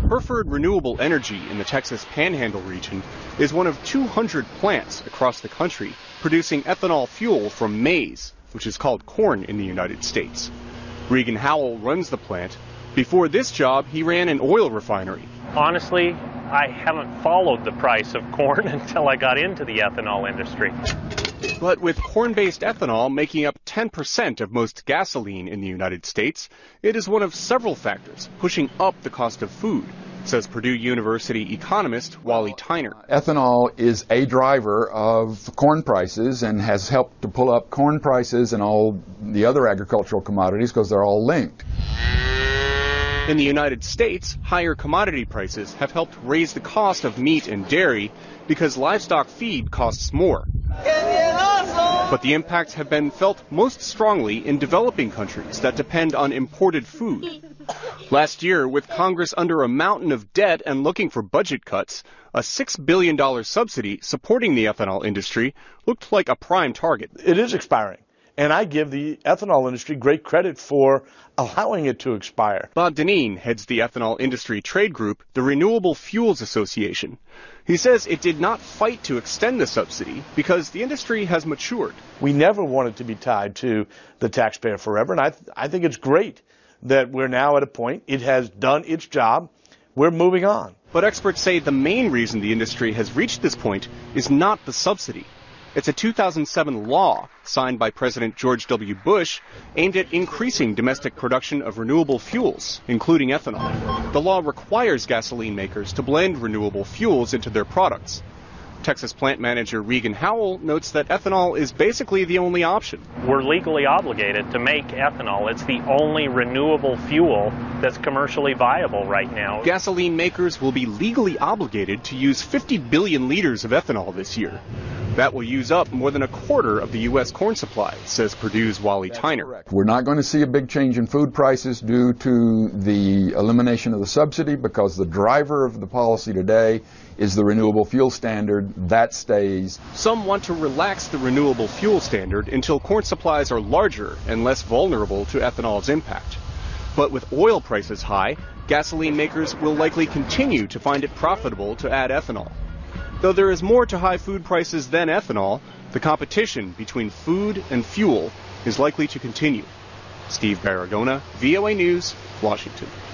Hereford Renewable Energy in the Texas Panhandle region is one of 200 plants across the country producing ethanol fuel from maize, which is called corn in the United States. Regan Howell runs the plant. Before this job, he ran an oil refinery. Honestly, I haven't followed the price of corn until I got into the ethanol industry. But with corn-based ethanol making up 10% of most gasoline in the United States, it is one of several factors pushing up the cost of food, says Purdue University economist Wally Tyner. Ethanol is a driver of corn prices and has helped to pull up corn prices and all the other agricultural commodities because they're all linked. In the United States, higher commodity prices have helped raise the cost of meat and dairy because livestock feed costs more. But the impacts have been felt most strongly in developing countries that depend on imported food. Last year, with Congress under a mountain of debt and looking for budget cuts, a $6 billion subsidy supporting the ethanol industry looked like a prime target. It is expiring, and I give the ethanol industry great credit for allowing it to expire. Bob Dineen heads the ethanol industry trade group, the Renewable Fuels Association. He says it did not fight to extend the subsidy because the industry has matured. We never wanted to be tied to the taxpayer forever, and I think it's great that we're now at a point, it has done its job, we're moving on. But experts say the main reason the industry has reached this point is not the subsidy. It's a 2007 law signed by President George W. Bush aimed at increasing domestic production of renewable fuels, including ethanol. The law requires gasoline makers to blend renewable fuels into their products. Texas plant manager Regan Howell notes that ethanol is basically the only option. We're legally obligated to make ethanol. It's the only renewable fuel that's commercially viable right now. Gasoline makers will be legally obligated to use 50 billion liters of ethanol this year. That will use up more than a quarter of the U.S. corn supply, says Purdue's Wally Tyner. We're not going to see a big change in food prices due to the elimination of the subsidy because the driver of the policy today is the renewable fuel standard. That stays. Some want to relax the renewable fuel standard until corn supplies are larger and less vulnerable to ethanol's impact. But with oil prices high, gasoline makers will likely continue to find it profitable to add ethanol. Though there is more to high food prices than ethanol, the competition between food and fuel is likely to continue. Steve Baragona, VOA News, Washington.